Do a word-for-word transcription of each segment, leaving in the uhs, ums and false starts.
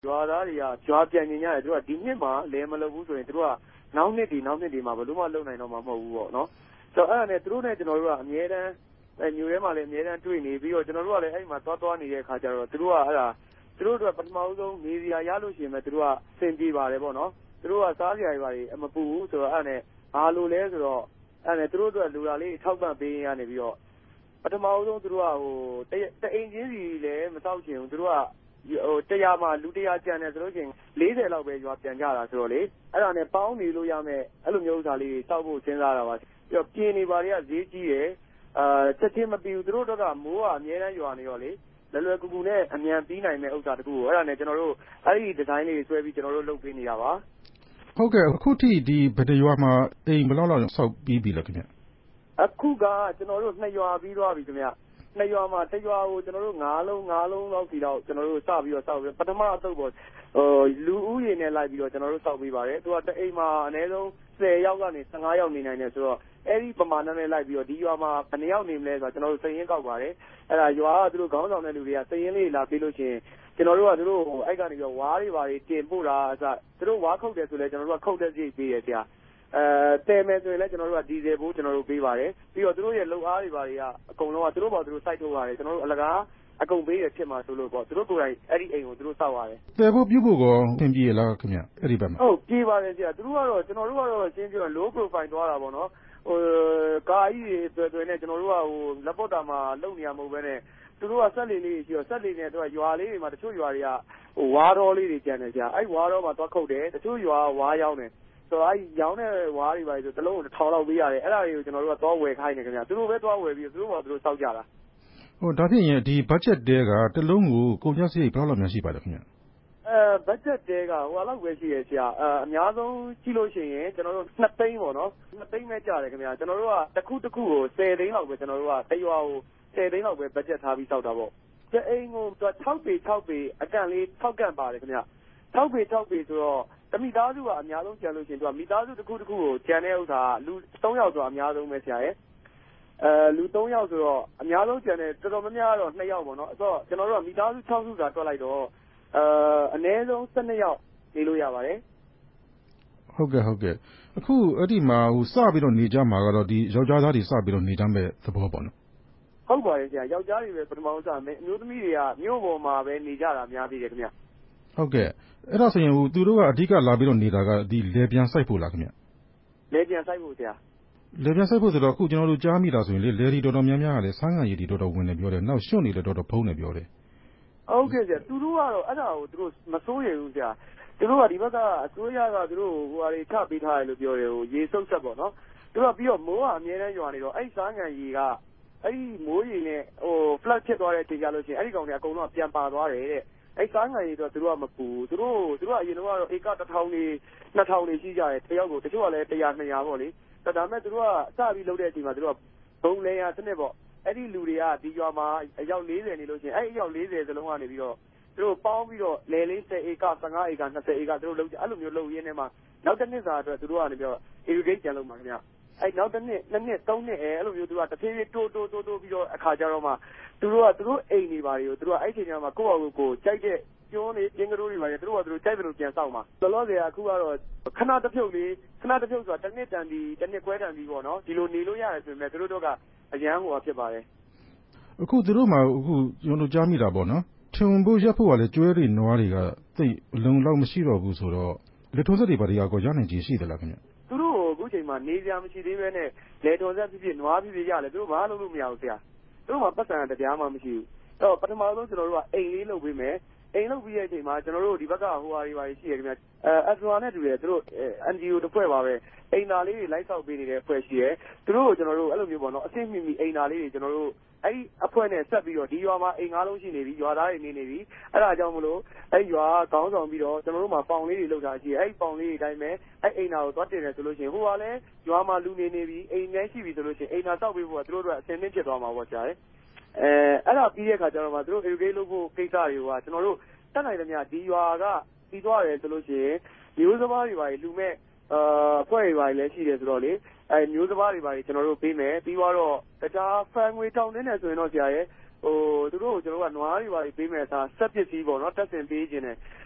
ရွာသားတွေကရွာပြန်နေကြတယ်သူကဒီနှစ်မှာလဲမလုပ်ဘူးဆိုရင်သူတို့ကနောက်နှစ်ဒီနောက်နှစ်ဒီမှာဘယ်လိုမှလုပ်နိုင်တော့မှာမဟုတ်ဘူးပေါ့နော်ဆိုတော့အဲ့ဒါနဲ့သူတို့နဲ့ကျွန်တော်တို့ကအများတန်းအဲမျိုးထဲမှာလည်းအများတန်းတွေ့နေပြီးတော့ကျွန်တော်တို့ကလည်းအဲ့မှာသွားသွားနေတဲ့အခါကျတော့သူတို့ကအဲ့ဒါသူတို့တို့ပထမဆုံးနေစရာရလို့ရှိရင်ပဲသူတို့ကစင်ပြေပါတယ်ပေါ့နော်သူတို့ကစားစရာတွေမပူဘူးဆိုတော့အဲ့ဒါနဲ့ဘာလို့လဲဆိုတော့အဲ့ဒါနဲ့သူတို့တို့လူလာလေးထောက်ပံ့ပေးရနေပြီးတော့ပထမဆုံးသူတို့ကဟိုတအိမ်ချင်းစီလည်းမတောက်ချင်ဘူးသူတို့ကဟိုတရားမှာလူတရားကြံတယ်ဆိုလို့ချင်း၄၀လောက်ပဲရွာပြန်ကြတာဆိုတော့လေအဲ့ဒါနဲ့ပေါင်းနေလို့ရမယ်အဲ့လိုမျိုးဥစားလေးတောက်ဖို့စဉ်းစားတာပါပြီးတော့ပြင်းနေပါတွေကဈေးကြီးတယ်အာချက်ချင်းမပြီးဘူးသူတို့တို့ကမိုးကအများတန်းရွာနေရောလေလွယ်လွယ်ကူကူနဲ့အမြန်ပြီးနိုင်မဲ့ဥစ္စာတခုကိုအဲ့ဒါနဲ့ကျွန်တော်တို့အဲ့ဒီဒီဇိုင်းလေးဆွဲပြီးကျွန်တော်တို့လုပ်ပေးနေတာပါဟုတ်ကဲ့အခုထိဒီဗဒရွာမှာအိမ်ဘယ်လောက်လောက်ဆောက်ပြီးပြီလဲခင်ဗျအခုကကျွန်တော်တို့နှစ်ရွာပြီးသွားပြီခင်ဗျနှစ်ရွာမှာတစ်ရွာကိုကျွန်တော်တို့၅လုံး၅လုံးလောက်စီတော့ကျွန်တော်တို့စပြီးတော့စောက်ပြီးပထမအသုတ်ပေါ့ဟိုလူဦးရေနဲ့လိုက်ပြီးတော့ကျွန်တော်တို့စောက်ပေးပါတယ်သူကတအိမ်မှာအနည်းဆုံး၁၀ယောက်ကနေ၁၅ယောက်နေနိုင်တယ်ဆိုတော့အဲ့ဒီပမာဏနဲ့လိုက်ပြီးတော့ဒီရွာမှာဘယ်နှယောက်နေမလဲဆိုတော့ကျွန်တော်တို့စည်ရင်းကောက်ပါတယ်အဲ့ဒါရွာကသူတို့ခေါင်းဆောင်တဲ့လူတွေကစည်ရင်းလေးလာပြီးလို့ရှိရင်ကျွန်တော်တို့ကသူတို့အဲ့ကနေပြီးတော့ဝါးတွေပါတွေတင်ပို့တာအစသူတို့ဝါးခုတ်တယ်ဆိုလဲကျွန်တော်တို့ကခုတ်တဲ့စိတ်ပေးရဆရာအဲတဲမယ်ဆိုရင်လည်းကျွန်တော်တို့ကဒီဇယ်ဘိုးကျွန်တော်တို့ပေးပါတယ်ပြီးတော့သူတို့ရဲ့လုံအားတွေပါတွေကအကုန်လုံးကသူတို့ပေါ့သူတို့စိုက်ထုတ်ရတယ်ကျွန်တော်တို့အလကားအကုန်ပေးရဖြစ်မှာဆိုလို့ပေါ့သူတို့ကိုယ်တိုင်အဲ့ဒီအိမ်ကိုသူတို့စောက်ရတယ်တဲဖို့ပြုဖို့ကောသင်ပြေလားခင်ဗျအဲ့ဒီဘက်မှာဟုတ်ပြေးပါတယ်ဆရာသူတို့ကတော့ကျွန်တော်တို့ကတော့ရှင်းပြတော့ low profile သွားတာပေါ့နော်ဟိုကာကြီးတွေတွေ့တွေ့နဲ့ကျွန်တော်တို့ကဟိုလက်ပေါ်တာမှာလုံနေရမဟုတ်ဘဲနဲ့သူတို့ကဆက်လေလေးရှိတော့ဆက်လေနဲ့သူကရွာလေးတွေမှာတချို့ရွာတွေကဟိုဝါတော်လေးတွေကျန်တယ်ဆရာအဲ့ဝါတော်မှာသွားခုတ်တယ်တချို့ရွာဝါရောက်တယ်ဆိုတော့အဲ့ရောင်းတဲ့ဝါးတွေပါဆိုတလုံးတစ်ထောင်လောက်ပေးရတယ်အဲ့ဒါတွေကိုကျွန်တော်တို့ကသွားဝယ်ခိုင်းနေခင်ဗျသူတို့ပဲသွားဝယ်ပြီးသူတို့ကသူတို့စောက်ကြတာဟိုဒါဖြင့်ဒီ budget တဲကတလုံးကိုကုန်ကျစရိတ်ဘယ်လောက်လောက်များရှိပါလဲခင်ဗျအဲ budget တဲကဟိုလောက်ပဲရှိရဆရာအဲအများဆုံးကြည့်လို့ရှိရင်ကျွန်တော်တို့နှစ်သိန်းပေါ့နော်နှစ်သိန်းပဲကျတယ်ခင်ဗျကျွန်တော်တို့ကတစ်ခုတစ်ခုကို၁၀သိန်းလောက်ပဲကျွန်တော်တို့ကတရွာကို၁၀သိန်းလောက်ပဲ budget ထားပြီးစောက်တာပေါ့တအိမ်ကို၆ပေ၆ပေအကန့်လေး၆ကန့်ပါတယ်ခင်ဗျ၆ပေ၆ပေဆိုတော့တမိသားစုကအများဆုံးကျန်လို့ရှိရင်သူကမိသားစုတစ်ခုတစ်ခုကိုကျန်တဲ့ဥစ္စာလူ၃ယောက်ဆိုတာအများဆုံးပဲဆရာရဲ့အဲလူ၃ယောက်ဆိုတော့အများဆုံးကျန်တဲ့တော်တော်များများတော့၂ယောက်ပေါ့နော်အဲ့တော့ကျွန်တော်တို့ကမိသားစု၆စုသာတွက်လိုက်တော့အဲအနည်းဆုံး၁၂ယောက်နေလို့ရပါတယ်ဟုတ်ကဲ့ဟုတ်ကဲ့အခုအဲ့ဒီမှာဟိုစပြီးတော့နေကြမှာကတော့ဒီယောက်ျားသားတွေစပြီးတော့နေကြမဲ့သဘောပေါ့နော်ဟုတ်ပါတယ်ဆရာယောက်ျားတွေပဲပထမဆုံးစမယ်အမျိုးသမီးတွေကမြို့ပေါ်မှာပဲနေကြတာများသေးတယ်ခင်ဗျဟုတ်ကဲ့အဲ့ဒါဆိုရင်ဟိုသူတို့ကအဓိကလာပြီးတော့နေတာကဒီလေပြန်စိုက်ဖို့လားခင်ဗျလေပြန်စိုက်ဖို့ဆရာလေပြန်စိုက်ဖို့ဆိုတော့အခုကျွန်တော်တို့ကြားမိတာဆိုရင်လေလေဒီတော်တော်များများကလည်းဆန်းငံရည်ဒီတော်တော်ဝင်နေပြောတယ်နောက်ရွှွန့်နေလည်းတော်တော်ဖုံးနေပြောတယ်ဟုတ်ကဲ့ဆရာသူတို့ကတော့အဲ့ဒါကိုသူတို့မစိုးရဘူးဆရာသူတို့ကဒီဘက်ကအစိုးရကသူတို့ဟိုဟာတွေချပေးထားတယ်လို့ပြောတယ်ဟိုရေစုပ်ဆက်ပေါ့နော်သူတို့ကပြီးတော့မိုးကအများနဲ့ရွာနေတော့အဲ့ဆန်းငံရည်ကအဲ့ဒီမိုးရည်နဲ့ဟို flat ဖြစ်သွားတဲ့အချိန်ကြလို့ရှိရင်အဲ့ဒီကောင်တွေအကုန်လုံးပြန်ပါသွားတယ်တဲ့အဲ့စားငံရည်တော့သူတို့ကမပူသူတို့သူတို့ကအရင်တော့ဧကတစ်ထောင်နေနှစ်ထောင်နေရှိကြတယ်တယောက်ကိုတချို့ကလည်းတစ်ရာနှစ်ရာပေါ့လေဒါပေမဲ့သူတို့ကစပြီးလုပ်တဲ့အချိန်မှာသူတို့ကဘုံလဲရစနစ်ပေါ့အဲ့ဒီလူတွေကဒီရွာမှာအယောက်၄၀နေလို့ရှိရင်အဲ့အယောက်၄၀စလုံးကနေပြီးတော့သူတို့ပေါင်းပြီးတော့လယ်လေး၁၀ဧက၁၅ဧက၂၀ဧကသူတို့လုပ်ကြအဲ့လိုမျိုးလုပ်ရင်းနဲ့မှနောက်တစ်နှစ်စာအတွက်သူတို့ကနေပြီးတော့ irrigate ပြန်လုပ်မှာခင်ဗျအဲ့နောက်တစ်နှစ်နှစ်နှစ်သုံးနှစ်အဲအဲ့လိုမျိုးသူကတစ်ဖြည်းဖြည်းတိုးတိုးတိုးတိုးပြီးတော့အခါကြတော့မှသူတို့ကသူတို့အိမ်နေပါတွေကိုသူတို့ကအဲ့ချိန်ကျမှကိုယ့်အကူကိုကြိုက်တဲ့ကျွန်းနေကျင်းကလေးတွေပါလေသူတို့ကသူတို့ကြိုက်တယ်လို့ပြန်ဆောက်မှာလောလောဆယ်အခုကတော့ခဏတစ်ဖြုတ်လေးခဏတစ်ဖြုတ်ဆိုတာတစ်နှစ်တန်ပြီးတစ်နှစ်ခွဲတန်ပြီးပေါ့နော်ဒီလိုနေလို့ရတယ်ဆိုပေမဲ့သူတို့တော့ကအရန်ဟိုဖြစ်ပါတယ်အခုသူတို့မှအခုကျွန်တော်ကြားမိတာပေါ့နော်ထုံဖို့ရက်ဖို့ကလည်းကျွဲတွေနွားတွေကသိအလုံးလောက်မရှိတော့ဘူးဆိုတော့လက်ထုံးစက်တွေပါတွေကကောရနိုင်ကြီးရှိသလားခင်ဗျသူတို့အခုချိန်မှာနေကြမရှိသေးပဲနဲ့လေထုံးစက်ဖြစ်ဖြစ်နွားဖြစ်ဖြစ်ရတယ်သူတို့ဘာလုပ်လို့မရဘူးဆရာသူတို့မှပတ်စံတရားမှမရှိဘူးအဲ့တော့ပထမဆုံးကျွန်တော်တို့ကအိမ်လေးလုပ်ပေးမယ်အိမ်လုပ်ပြီးတဲ့အချိန်မှာကျွန်တော်တို့ဒီဘက်ကဟိုဟာတွေပါရှိရခင်ဗျအဲအက်စထရာနဲ့တူတယ်သူတို့ အန် ဂျီ အို တစ်ဖွဲ့ပါပဲအိမ်သားလေးတွေလိုက်ဆောက်ပေးနေတဲ့ဖွဲ့ရှိရဲသူတို့ကိုကျွန်တော်တို့အဲ့လိုမျိုးပေါ့နော်အသိမိမိအိမ်သားလေးတွေကျွန်တော်တို့အဲ့ဒီအဖွဲ့နဲ့ဆက်ပြီးတော့ဒီရွာမှာအိမ်ငါးလုံးရှိနေပြီရွာသားတွေနေနေပြီအဲ့ဒါကြောင့်မလို့အဲ့ရွာကောင်းဆောင်ပြီးတော့ကျွန်တော်တို့မှာပေါင်လေးတွေလောက်တာရှိရဲအဲ့ပေါင်လေးတွေအတိုင်းပဲအဲ့အိမ်သားကိုသွားတင်တယ်ဆိုလို့ရှိရင်ဟိုကလည်းရွာမှာလူနေနေပြီအိမ်ထဲရှိပြီဆိုလို့ရှိရင်အိမ်သားဆောက်ပေးဖို့ကသူတို့တို့အဆင်သင့်ဖြစ်သွားမှာပေါ့ကြားတယ်အဲအဲ့ဒါပြီးတဲ့အခါကျတော့မှသူတို့ irrigate လုပ်ဖို့ကိစ္စတွေကကျွန်တော်တို့တက်နိုင်တယ်များဒီရွာကပြီးသွားတယ်ဆိုလို့ရှိရင်မျိုးစဘာတွေပါလူမဲ့အာအဖွဲ့တွေပါလည်းရှိတယ်ဆိုတော့လေအဲမျိုးစဘာတွေပါကျွန်တော်တို့ပေးမယ်ပြီးတော့တခြားဖန်ငွေတောင်းနေတယ်ဆိုရင်တော့ဆရာရဲ့ဟိုသူတို့ကိုကျွန်တော်ကနွားတွေပါပေးမယ်အစားဆက်ပစ္စည်းပေါ့နော်တက်ဆင်ပေးခြင်းနဲ့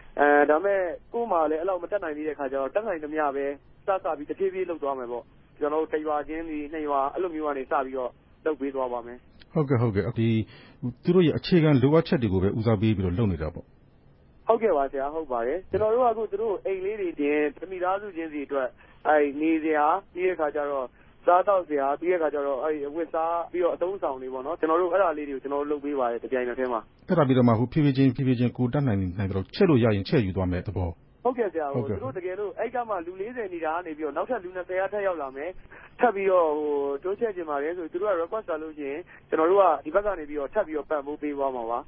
အဲဒါမဲ့ကို့မှာလည်းအဲ့လောက်မတက်နိုင်သေးတဲ့ခါကျတော့တက်နိုင်သမျှပဲစစပြီးတစ်ပြေးပြေးလုပ်သွားမယ်ပေါ့ကျွန်တော်တို့တစ်ရွာချင်းစီနှစ်ရွာအဲ့လိုမျိုးကနေစပြီးတော့လုပ်ပေးသွားပါမယ်ဟုတ်ကဲ့ဟုတ်ကဲ့ဒီသူတို့ရဲ့အခြေခံလိုအပ်ချက်တွေကိုပဲဦးစားပေးပြီးတော့လုပ်နေတာပေါ့ဟုတ်ကဲ့ပါဆရာဟုတ်ပါတယ်ကျွန်တော်တို့ကအခုသူတို့အိမ်လေးတွေတင်မိသားစုချင်းစီအတွက်အဲနေစရာပြီးတဲ့ခါကျတော့စားတော့စရာပြီးတဲ့ခါကျတော့အဲဝတ်စားပြီးတော့အသုံးဆောင်တွေပေါ့နော်ကျွန်တော်တို့အဲ့ဒါလေးတွေကိုကျွန်တော်တို့လုပ်ပေးပါတယ်တပြိုင်နက်တည်းမှာအဲ့ဒါပြီးတော့မှဟိုဖြည်းဖြည်းချင်းဖြည်းဖြည်းချင်းကိုတက်နိုင်နိုင်တော့ချက်လို့ရရင်ချက်ယူသွားမယ်သဘောဟုတ်ကဲ့ဆရာဟိုသူတို့တကယ်လို့အဲ့ကမှလူ၄၀နေတာကနေပြီးတော့နောက်ထပ်လူ၂၀ထပ်ရောက်လာမယ်ထပ်ပြီးတော့ဟိုတိုးချက်ချင်ပါတယ်ဆိုသူတို့က request လာလို့ရှိရင်ကျွန်တော်တို့ကဒီဘက်ကနေပြီးတော့ထပ်ပြီးတော့ပတ်မိုးပေးသွားမှာပါ